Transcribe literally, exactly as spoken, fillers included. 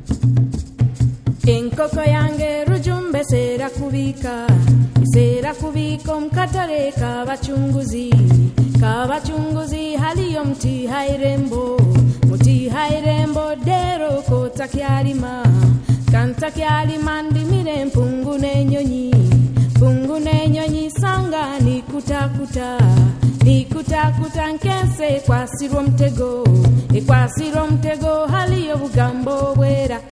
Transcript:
Enkoko yange rujumbe sera kubika, sera kubika mkatare kabachunguzi, kabachunguzi haliyo mti hairembo, mti hairembo dero kota kyalima, kanta kyalima ndimire mpungune nyonyi, pungune nyonyi sanga ni kutakuta, ni kutakuta nkese kwa siro mtego, kwa siro mtego haliyo bugamba